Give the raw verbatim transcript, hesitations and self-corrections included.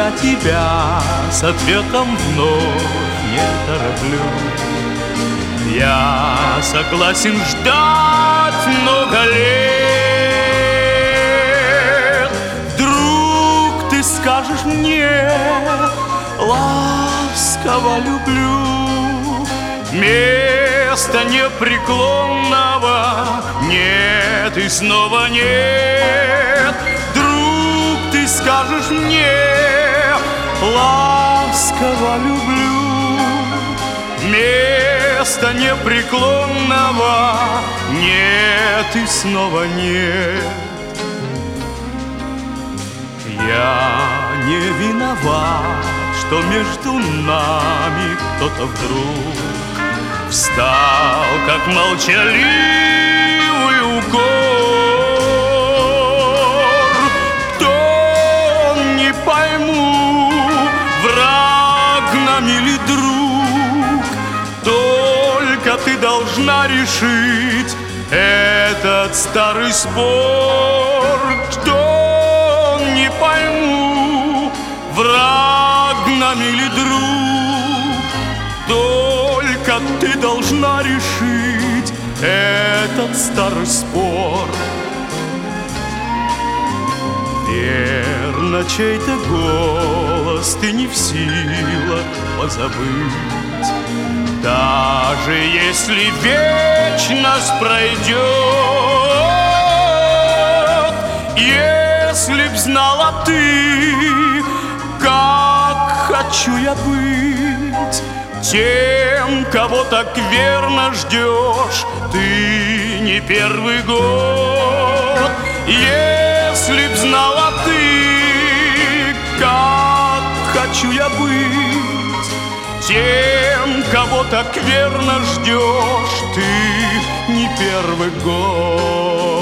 я тебя с ответом вновь не тороплю. Я согласен ждать много лет. Вдруг ты скажешь мне: ласково люблю. Места непреклонного нет и снова нет. Вдруг ты скажешь мне: ласково люблю. Места непреклонного нет и снова нет. Я не виноват, что между нами кто-то вдруг встал, как молчаливый укор. То не пойму, враг нам или друг, только ты должна решить этот старый спор. Что не пойму, враг нам или друг, только ты должна решить этот старый спор. Верно, чей-то голос ты не в силах позабыть, даже если вечность пройдет. Если б знала ты, как хочу я быть тем, кого так верно ждешь ты не первый год. Если б знала ты, как хочу я быть тем, кого так верно ждешь ты не первый год.